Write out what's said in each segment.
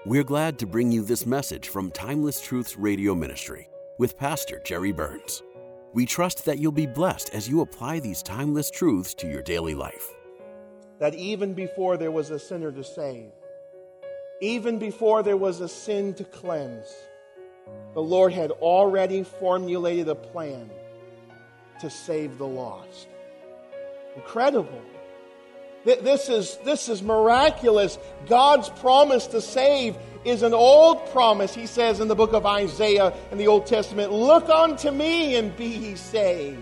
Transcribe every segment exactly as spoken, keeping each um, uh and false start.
We're glad to bring you this message from Timeless Truths Radio Ministry with Pastor Jerry Burns. We trust that you'll be blessed as you apply these timeless truths to your daily life. That even before there was a sinner to save, even before there was a sin to cleanse, the Lord had already formulated a plan to save the lost. Incredible. This is, this is miraculous. God's promise to save is an old promise. He says in the book of Isaiah in the Old Testament, "Look unto me and be ye saved."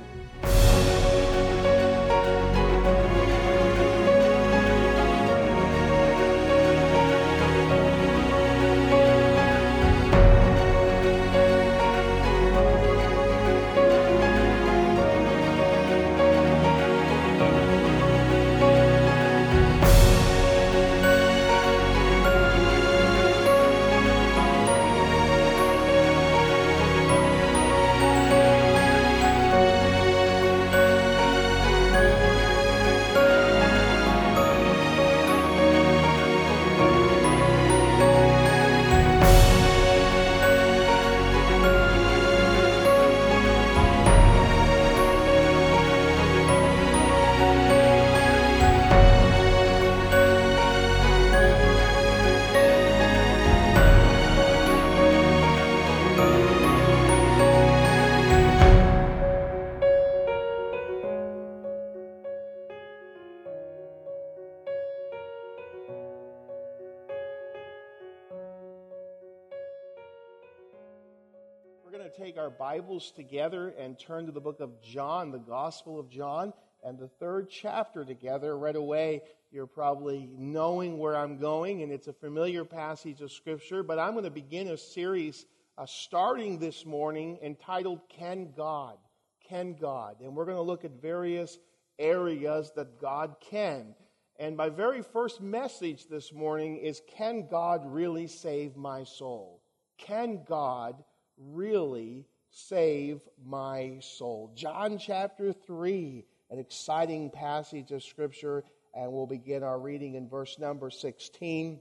We're going to take our Bibles together and turn to the book of John, the Gospel of John, and the third chapter together. Right away, you're probably knowing where I'm going, and it's a familiar passage of Scripture, but I'm going to begin a series uh, starting this morning entitled, Can God? Can God? And we're going to look at various areas that God can. And my very first message this morning is, Can God really save my soul? Can God really save my soul? John chapter three, an exciting passage of Scripture, and we'll begin our reading in verse number sixteen.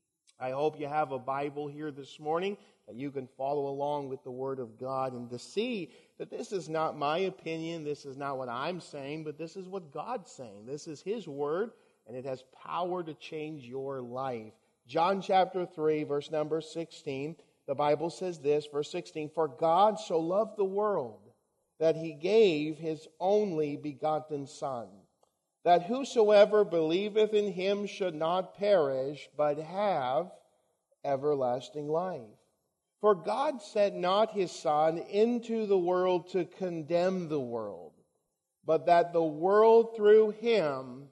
I hope you have a Bible here this morning that you can follow along with the Word of God and to see that this is not my opinion, this is not what I'm saying, but this is what God's saying. This is His Word, and it has power to change your life. John chapter three, verse number sixteen. The Bible says this, verse sixteen, "For God so loved the world that He gave His only begotten Son, that whosoever believeth in Him should not perish, but have everlasting life. For God sent not His Son into the world to condemn the world, but that the world through Him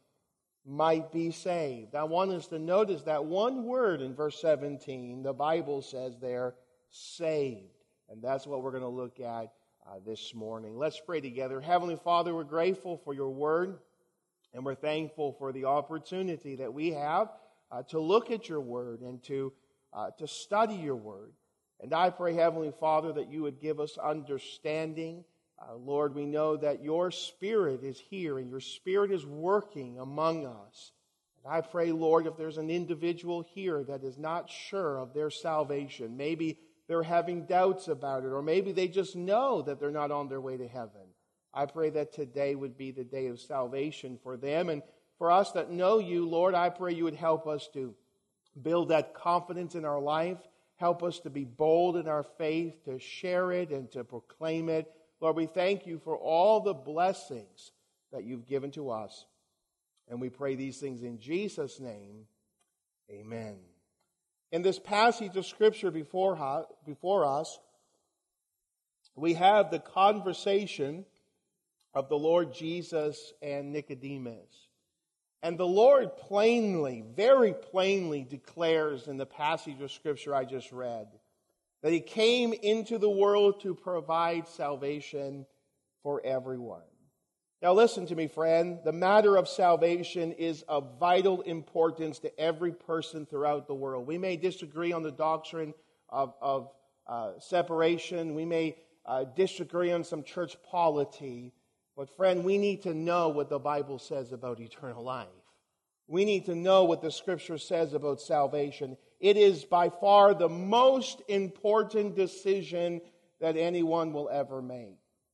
might be saved." I want us to notice that one word in verse seventeen. The Bible says there, saved. And that's what we're going to look at uh, this morning. Let's pray together. Heavenly Father, we're grateful for your word, and we're thankful for the opportunity that we have uh, to look at your word and to, uh, to study your word. And I pray, Heavenly Father, that you would give us understanding. Uh, Lord, we know that your Spirit is here and your Spirit is working among us. And I pray, Lord, if there's an individual here that is not sure of their salvation, maybe they're having doubts about it, or maybe they just know that they're not on their way to heaven, I pray that today would be the day of salvation for them. And for us that know you, Lord, I pray you would help us to build that confidence in our life, help us to be bold in our faith, to share it and to proclaim it. Lord, we thank you for all the blessings that you've given to us. And we pray these things in Jesus' name. Amen. In this passage of Scripture before, before us, we have the conversation of the Lord Jesus and Nicodemus. And the Lord plainly, very plainly declares in the passage of Scripture I just read, that He came into the world to provide salvation for everyone. Now listen to me, friend. The matter of salvation is of vital importance to every person throughout the world. We may disagree on the doctrine of, of uh, separation. We may uh, disagree on some church polity. But friend, we need to know what the Bible says about eternal life. we need to know what the Scripture says about salvation. It is by far the most important decision that anyone will ever make.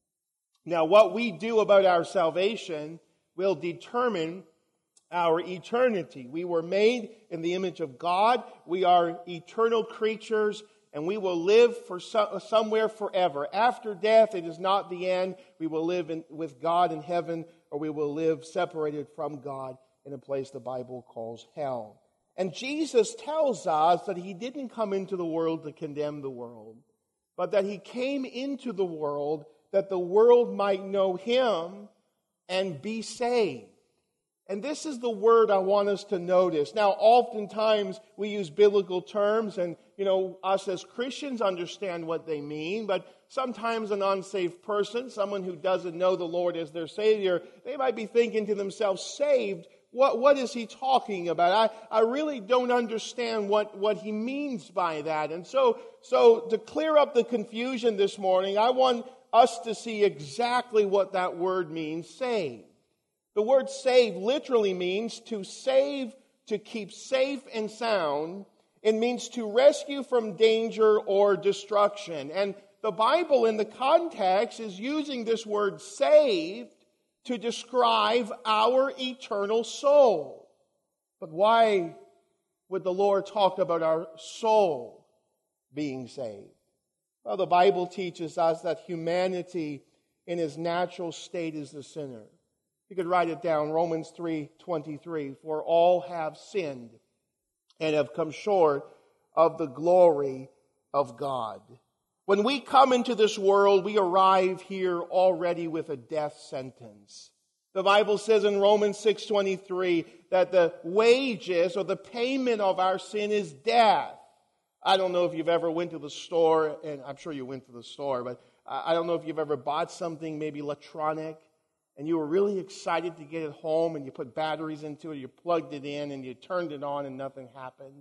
Now, what we do about our salvation will determine our eternity. We were made in the image of God. We are eternal creatures, and we will live for some, somewhere forever. After death, it is not the end. We will live in, with God in heaven, or we will live separated from God in a place the Bible calls hell. And Jesus tells us that He didn't come into the world to condemn the world, but that He came into the world that the world might know Him and be saved. And this is the word I want us to notice. Now, oftentimes we use biblical terms, and, you know, us as Christians understand what they mean, but sometimes an unsaved person, someone who doesn't know the Lord as their Savior, they might be thinking to themselves, saved? What, what is he talking about? I, I really don't understand what, what he means by that. And so, so to clear up the confusion this morning, I want us to see exactly what that word means, saved. The word save literally means to save, to keep safe and sound. It means to rescue from danger or destruction. And the Bible in the context is using this word saved to describe our eternal soul. But why would the Lord talk about our soul being saved? Well, the Bible teaches us that humanity in its natural state is the sinner. You could write it down, Romans three twenty-three, for all have sinned and have come short of the glory of God. When we come into this world, we arrive here already with a death sentence. The Bible says in Romans six twenty-three that the wages or the payment of our sin is death. I don't know if you've ever went to the store, and I'm sure you went to the store, but I don't know if you've ever bought something maybe electronic, and you were really excited to get it home, and you put batteries into it, you plugged it in, and you turned it on, and nothing happened.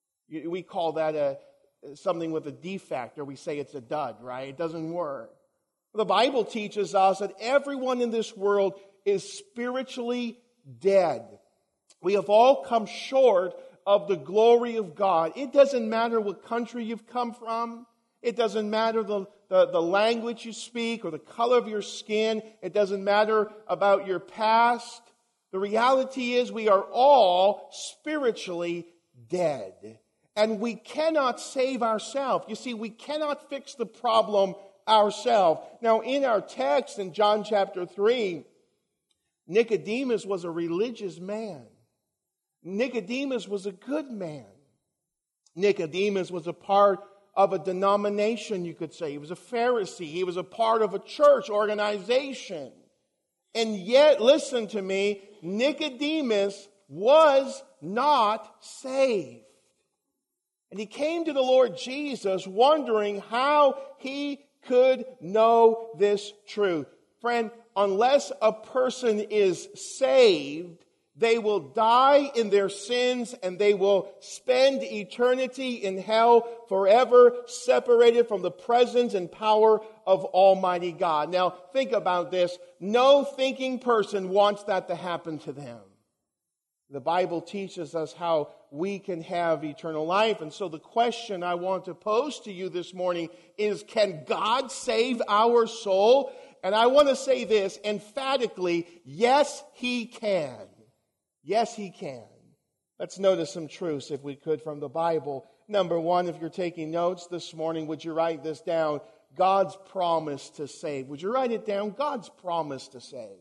We call that a something with a defect, or we say it's a dud, right? It doesn't work. The Bible teaches us that everyone in this world is spiritually dead. We have all come short of the glory of God. It doesn't matter what country you've come from. It doesn't matter the, the, the language you speak or the color of your skin. It doesn't matter about your past. The reality is we are all spiritually dead. And we cannot save ourselves. You see, we cannot fix the problem ourselves. Now, in our text in John chapter three, Nicodemus was a religious man. Nicodemus was a good man. Nicodemus was a part of a denomination, you could say. He was a Pharisee. He was a part of a church organization. And yet, listen to me, Nicodemus was not saved. And he came to the Lord Jesus wondering how he could know this truth. Friend, unless a person is saved, they will die in their sins and they will spend eternity in hell forever, separated from the presence and power of Almighty God. Now, think about this. No thinking person wants that to happen to them. The Bible teaches us how we can have eternal life. And so the question I want to pose to you this morning is, can God save our soul? And I want to say this emphatically, yes, He can. Yes, He can. Let's notice some truths, if we could, from the Bible. Number one, if you're taking notes this morning, would you write this down? God's promise to save. Would you write it down? God's promise to save.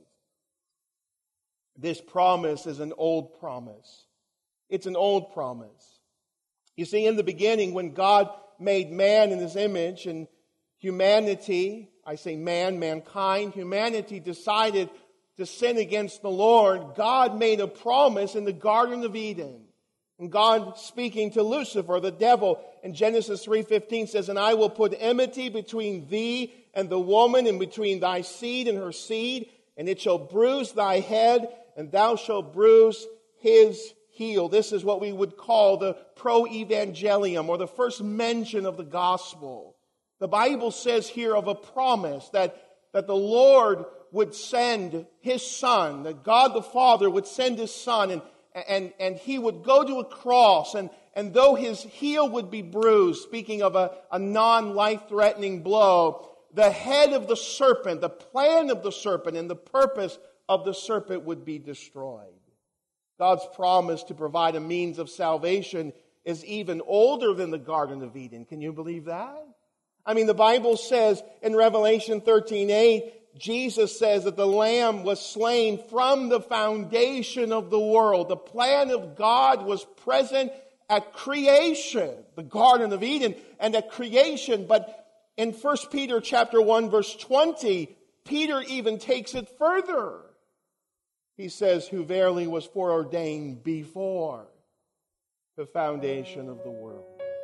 This promise is an old promise. It's an old promise. You see, in the beginning, when God made man in His image and humanity, I say man, mankind, humanity decided to sin against the Lord, God made a promise in the Garden of Eden. And God, speaking to Lucifer, the devil, in Genesis three fifteen says, and I will put enmity between thee and the woman, and between thy seed and her seed, and it shall bruise thy head, and thou shalt bruise his heel. This is what we would call the pro-evangelium, or the first mention of the gospel. The Bible says here of a promise that, that the Lord would send His Son, that God the Father would send His Son, and, And, and he would go to a cross, and, and though his heel would be bruised, speaking of a, a non-life-threatening blow, the head of the serpent, the plan of the serpent, and the purpose of the serpent would be destroyed. God's promise to provide a means of salvation is even older than the Garden of Eden. Can you believe that? I mean, the Bible says in Revelation thirteen eight, Jesus says that the Lamb was slain from the foundation of the world. The plan of God was present at creation, the Garden of Eden, and at creation. But in First Peter chapter one, verse twenty, Peter even takes it further. He says, who verily was foreordained before the foundation of the world.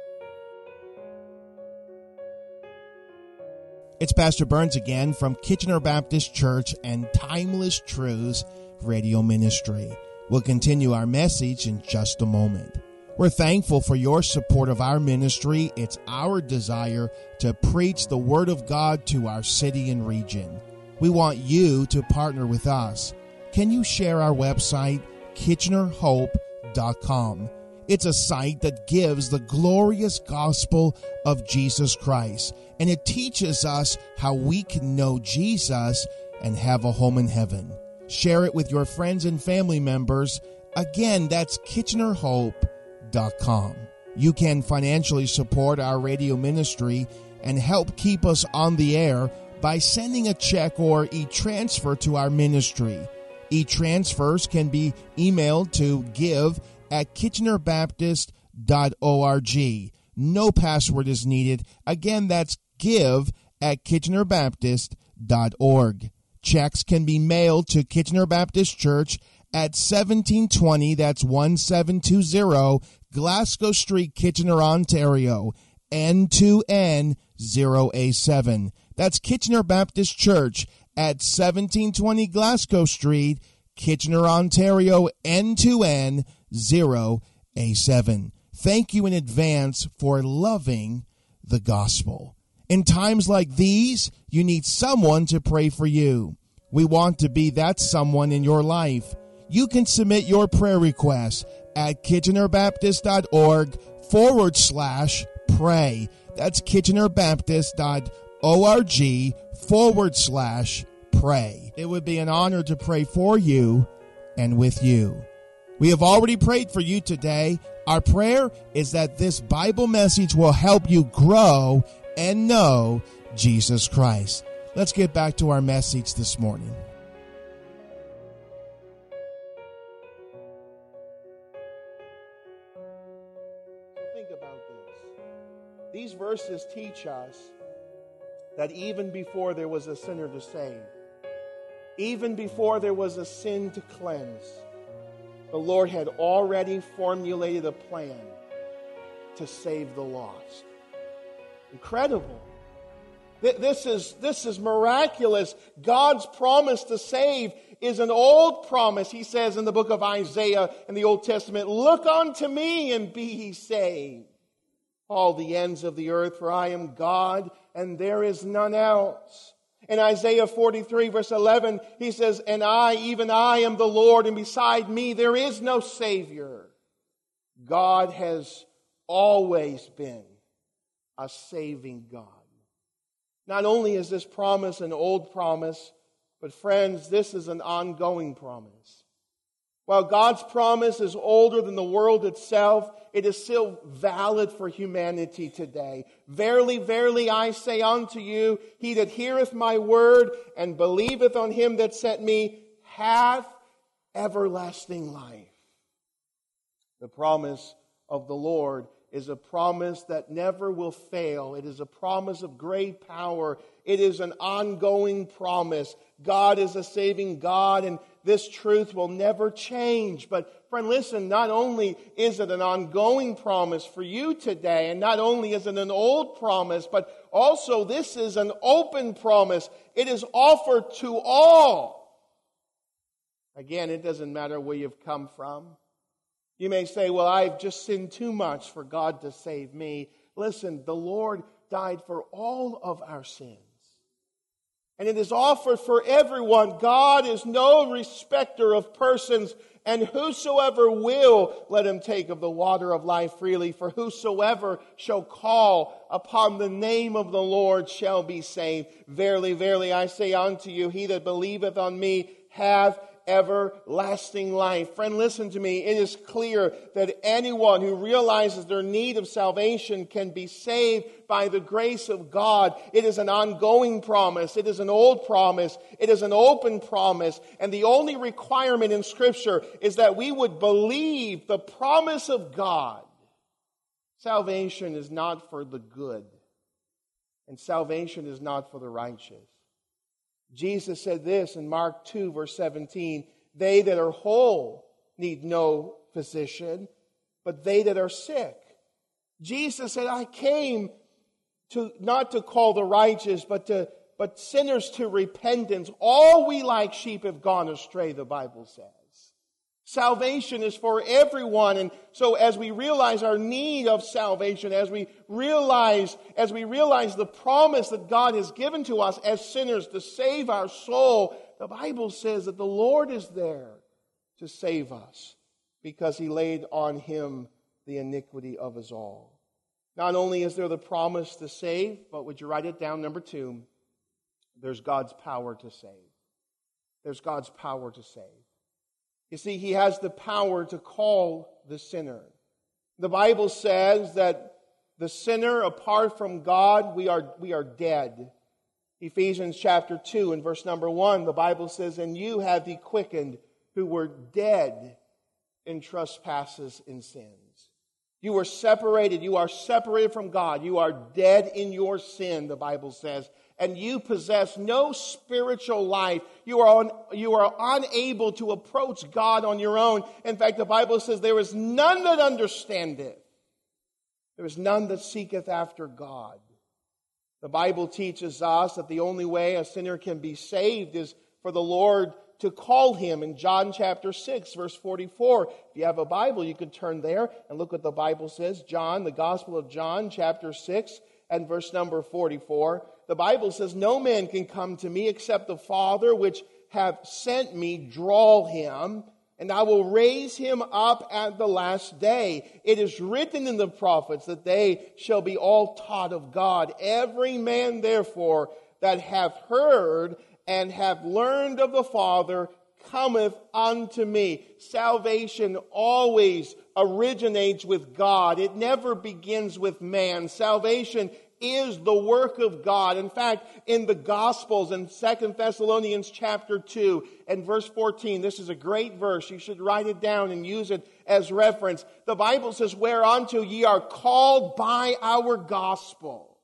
It's Pastor Burns again from Kitchener Baptist Church and Timeless Truths Radio Ministry. We'll continue our message in just a moment. We're thankful for your support of our ministry. It's our desire to preach the Word of God to our city and region. We want you to partner with us. Can you share our website, Kitchener Hope dot com? It's a site that gives the glorious gospel of Jesus Christ, and it teaches us how we can know Jesus and have a home in heaven. Share it with your friends and family members. Again, that's Kitchener Hope dot com. You can financially support our radio ministry and help keep us on the air by sending a check or e-transfer to our ministry. E-transfers can be emailed to give at Kitchener Baptist dot org. No password is needed. Again, that's give at Kitchener Baptist dot org. Checks can be mailed to Kitchener Baptist Church at seventeen twenty, that's one seven two zero, Glasgow Street, Kitchener, Ontario, N two N zero A seven. That's Kitchener Baptist Church at seventeen twenty Glasgow Street, Kitchener, Ontario, N two N zero A seven. Thank you in advance for loving the gospel. In times like these, you need someone to pray for you. We want to be that someone in your life. You can submit your prayer requests at Kitchener Baptist dot org forward slash pray. That's Kitchener Baptist dot org forward slash pray. It would be an honor to pray for you and with you. We have already prayed for you today. Our prayer is that this Bible message will help you grow and know Jesus Christ. Let's get back to our message this morning. Think about this. These verses teach us that even before there was a sinner to save, even before there was a sin to cleanse, the Lord had already formulated a plan to save the lost. Incredible. This is, this is miraculous. God's promise to save is an old promise. He says in the book of Isaiah in the Old Testament, look unto me and be ye saved, all the ends of the earth, for I am God and there is none else. In Isaiah forty-three, verse eleven, he says, and I, even I, am the Lord, and beside me there is no Savior. God has always been a saving God. Not only is this promise an old promise, but friends, this is an ongoing promise. While God's promise is older than the world itself, it is still valid for humanity today. Verily, verily, I say unto you, he that heareth my word and believeth on him that sent me hath everlasting life. The promise of the Lord is a promise that never will fail. It is a promise of great power. It is an ongoing promise. God is a saving God, and this truth will never change. But friend, listen, not only is it an ongoing promise for you today, and not only is it an old promise, but also this is an open promise. It is offered to all. Again, it doesn't matter where you've come from. You may say, well, I've just sinned too much for God to save me. Listen, the Lord died for all of our sins. And it is offered for everyone. God is no respecter of persons, and whosoever will, let him take of the water of life freely. For whosoever shall call upon the name of the Lord shall be saved. Verily, verily, I say unto you, he that believeth on me hath everlasting life. Friend, listen to me. It is clear that anyone who realizes their need of salvation can be saved by the grace of God. It is an ongoing promise. It is an old promise. It is an open promise. And the only requirement in Scripture is that we would believe the promise of God. Salvation is not for the good, and salvation is not for the righteous. Jesus said this in Mark two, verse seventeen, they that are whole need no physician, but they that are sick. Jesus said, I came to not to call the righteous, but to but sinners to repentance. All we like sheep have gone astray, the Bible says. Salvation is for everyone. And so as we realize our need of salvation, as we realize, as we realize the promise that God has given to us as sinners to save our soul, the Bible says that the Lord is there to save us because he laid on him the iniquity of us all. Not only is there the promise to save, but would you write it down, number two, there's God's power to save. There's God's power to save. You see, he has the power to call the sinner. The Bible says that the sinner, apart from God, we are, we are dead. Ephesians chapter two and verse number one, the Bible says, and you have he quickened who were dead in trespasses and sins. You were separated. You are separated from God. You are dead in your sin, the Bible says. And you possess no spiritual life. You are, un, you are unable to approach God on your own. In fact, the Bible says there is none that understandeth. There is none that seeketh after God. The Bible teaches us that the only way a sinner can be saved is for the Lord to call him. In John chapter six, verse forty-four, if you have a Bible, you can turn there and look what the Bible says. John, the Gospel of John, chapter six and verse number forty-four. The Bible says, no man can come to me except the Father which hath sent me draw him, and I will raise him up at the last day. It is written in the prophets that they shall be all taught of God. Every man, therefore, that hath heard and hath learned of the Father cometh unto me. Salvation always originates with God. It never begins with man. Salvation is the work of God. In fact, in the Gospels, in Second Thessalonians chapter two and verse fourteen, this is a great verse. You should write it down and use it as reference. The Bible says, whereunto ye are called by our gospel.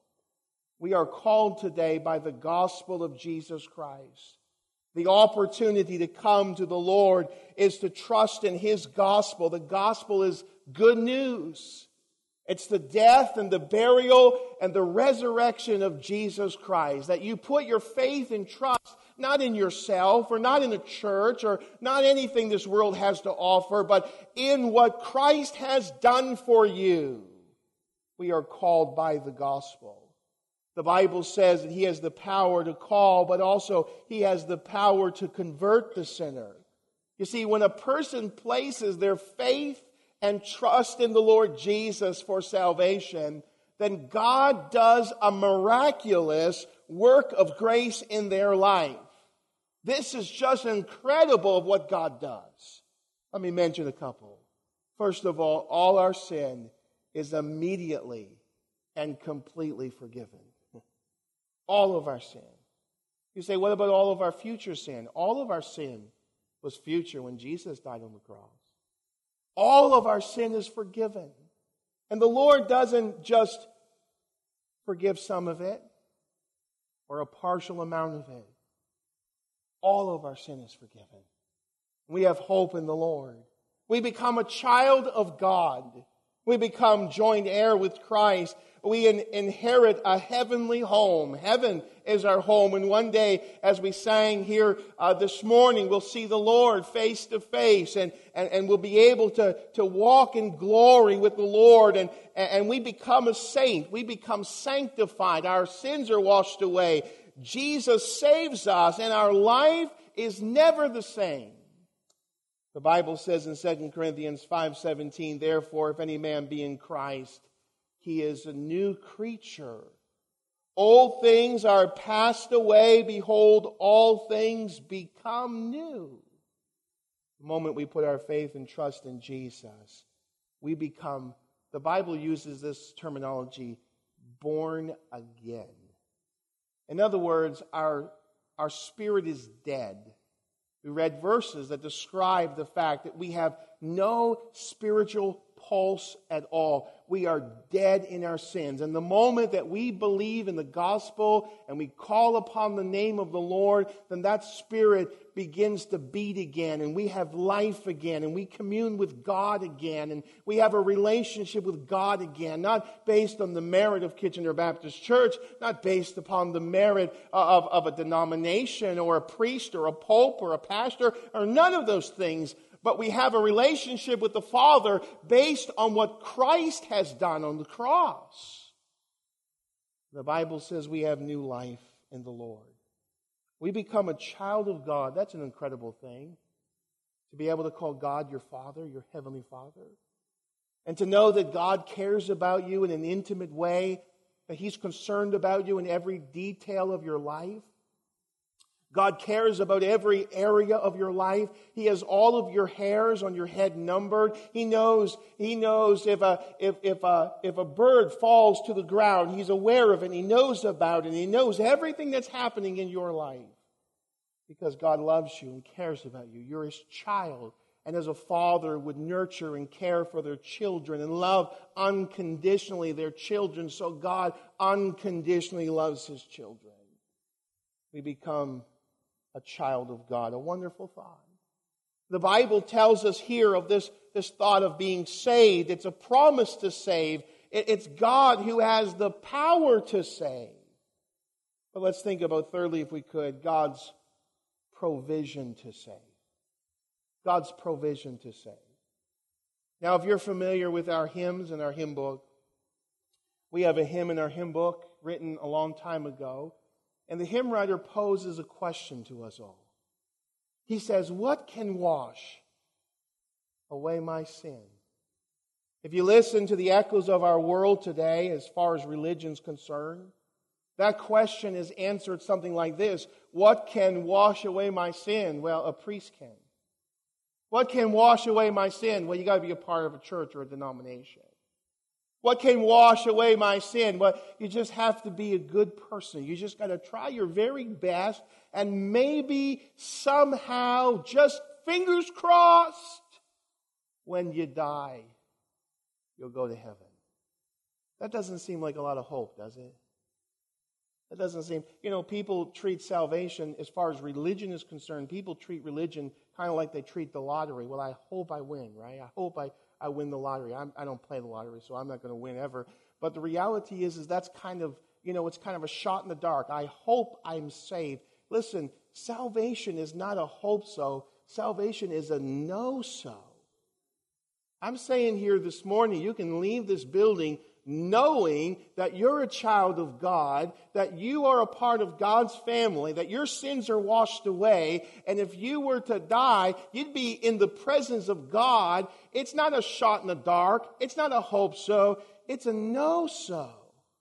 We are called today by the gospel of Jesus Christ. The opportunity to come to the Lord is to trust in his gospel. The gospel is good news. It's the death and the burial and the resurrection of Jesus Christ. That you put your faith and trust not in yourself or not in a church or not anything this world has to offer, but in what Christ has done for you. We are called by the gospel. The Bible says that he has the power to call, but also he has the power to convert the sinner. You see, when a person places their faith and trust in the Lord Jesus for salvation, then God does a miraculous work of grace in their life. This is just incredible of what God does. Let me mention a couple. First of all, all our sin is immediately and completely forgiven. All of our sin. You say, what about all of our future sin? All of our sin was future when Jesus died on the cross. All of our sin is forgiven. And the Lord doesn't just forgive some of it or a partial amount of it. All of our sin is forgiven. We have hope in the Lord. We become a child of God. We become joint heir with Christ. We in, inherit a heavenly home. Heaven is our home. And one day, as we sang here uh, this morning, we'll see the Lord face to face. And, and, and we'll be able to, to walk in glory with the Lord. And, and we become a saint. We become sanctified. Our sins are washed away. Jesus saves us, and our life is never the same. The Bible says in Second Corinthians five seventeen, therefore, if any man be in Christ, he is a new creature. Old things are passed away. Behold, all things become new. The moment we put our faith and trust in Jesus, we become, the Bible uses this terminology, born again. In other words, our, our spirit is dead. We read verses that describe the fact that we have no spiritual pulse at all. We are dead in our sins. And the moment that we believe in the gospel and we call upon the name of the Lord, then that spirit begins to beat again, and we have life again, and we commune with God again, and we have a relationship with God again, not based on the merit of Kitchener Baptist Church, not based upon the merit of, of a denomination or a priest or a pope or a pastor or none of those things. But we have a relationship with the Father based on what Christ has done on the cross. The Bible says we have new life in the Lord. We become a child of God. That's an incredible thing. To be able to call God your Father, your Heavenly Father. And to know that God cares about you in an intimate way, that He's concerned about you in every detail of your life. God cares about every area of your life. He has all of your hairs on your head numbered. He knows, he knows if a, if, if a, if a bird falls to the ground, He's aware of it. He knows about it. He knows everything that's happening in your life because God loves you and cares about you. You're His child. And as a father would nurture and care for their children and love unconditionally their children, so God unconditionally loves His children. We become a child of God. A wonderful thought. The Bible tells us here of this, this thought of being saved. It's a promise to save. It, it's God who has the power to save. But let's think about, thirdly, if we could, God's provision to save. God's provision to save. Now, if you're familiar with our hymns and our hymn book, we have a hymn in our hymn book written a long time ago. And the hymn writer poses a question to us all. He says, what can wash away my sin? If you listen to the echoes of our world today, as far as religion's concerned, that question is answered something like this. What can wash away my sin? Well, a priest can. What can wash away my sin? Well, you got to be a part of a church or a denomination. What can wash away my sin? Well, you just have to be a good person. You just got to try your very best, and maybe somehow, just fingers crossed, when you die, you'll go to heaven. That doesn't seem like a lot of hope, does it? That doesn't seem, you know, people treat salvation, as far as religion is concerned, people treat religion kind of like they treat the lottery. Well, I hope I win, right? I hope I... I win the lottery. I'm, I don't play the lottery, so I'm not going to win ever. But the reality is, is that's kind of, you know, it's kind of a shot in the dark. I hope I'm saved. Listen, salvation is not a hope so. Salvation is a no so. I'm saying here this morning, you can leave this building knowing that you're a child of God, that you are a part of God's family, that your sins are washed away, and if you were to die, you'd be in the presence of God. It's not a shot in the dark. It's not a hope so. It's a no so.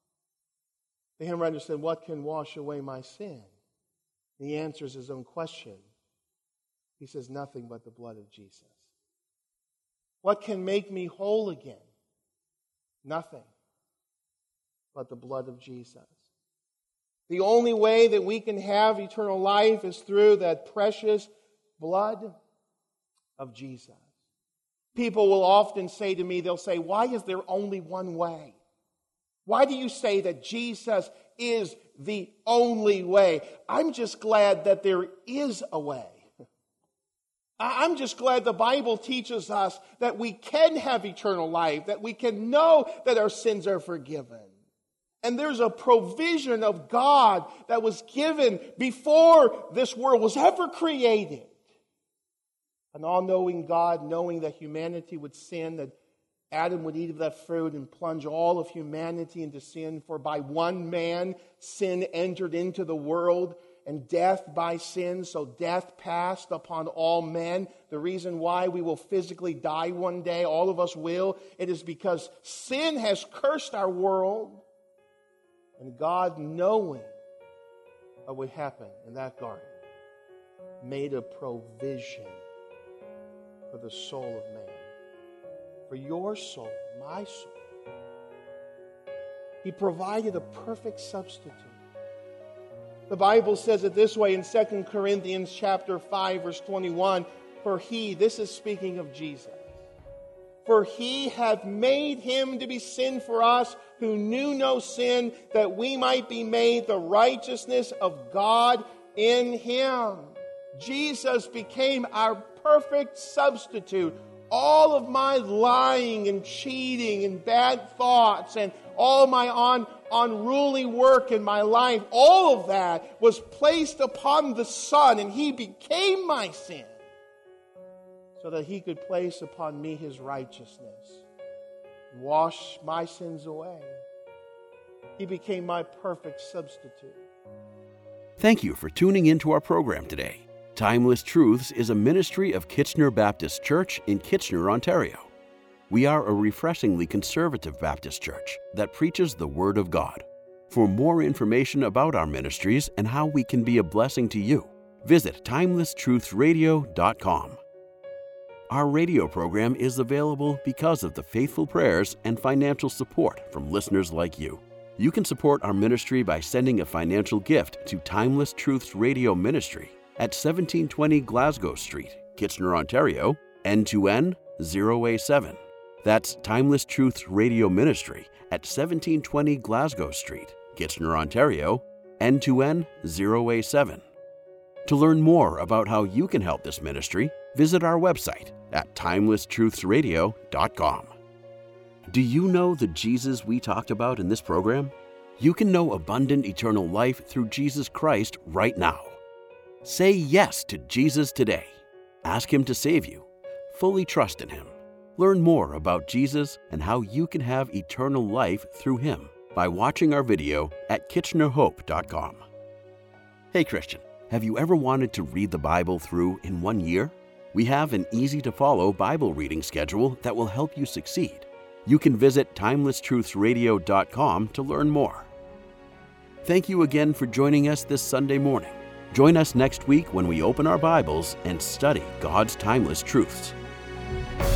The hymn writer said, what can wash away my sin? And he answers his own question. He says, nothing but the blood of Jesus. What can make me whole again? Nothing but the blood of Jesus. The only way that we can have eternal life is through that precious blood of Jesus. People will often say to me, they'll say, why is there only one way? Why do you say that Jesus is the only way? I'm just glad that there is a way. I'm just glad the Bible teaches us that we can have eternal life, that we can know that our sins are forgiven. And there's a provision of God that was given before this world was ever created. An all-knowing God, knowing that humanity would sin, that Adam would eat of that fruit and plunge all of humanity into sin. For by one man sin entered into the world, and death by sin, so death passed upon all men. The reason why we will physically die one day, all of us will, it is because sin has cursed our world. And God, knowing what would happen in that garden, made a provision for the soul of man. For your soul, my soul. He provided a perfect substitute. The Bible says it this way in Second Corinthians chapter five, verse twenty-one. For he, this is speaking of Jesus, for he hath made him to be sin for us who knew no sin, that we might be made the righteousness of God in him. Jesus became our perfect substitute. All of my lying and cheating and bad thoughts and all my un, unruly work in my life, all of that was placed upon the Son, and He became my sin so that He could place upon me His righteousness and wash my sins away. He became my perfect substitute. Thank you for tuning into our program today. Timeless Truths is a ministry of Kitchener Baptist Church in Kitchener, Ontario. We are a refreshingly conservative Baptist church that preaches the Word of God. For more information about our ministries and how we can be a blessing to you, visit timeless truths radio dot com. Our radio program is available because of the faithful prayers and financial support from listeners like you. You can support our ministry by sending a financial gift to Timeless Truths Radio Ministry at seventeen twenty Glasgow Street, Kitchener, Ontario, N two N zero A seven. That's Timeless Truths Radio Ministry at seventeen twenty Glasgow Street, Kitchener, Ontario, N two N zero A seven. To learn more about how you can help this ministry, visit our website at timeless truths radio dot com. Do you know the Jesus we talked about in this program? You can know abundant eternal life through Jesus Christ right now. Say yes to Jesus today. Ask Him to save you. Fully trust in Him. Learn more about Jesus and how you can have eternal life through Him by watching our video at kitchener hope dot com. Hey Christian, have you ever wanted to read the Bible through in one year? We have an easy-to-follow Bible reading schedule that will help you succeed. You can visit timeless truths radio dot com to learn more. Thank you again for joining us this Sunday morning. Join us next week when we open our Bibles and study God's timeless truths.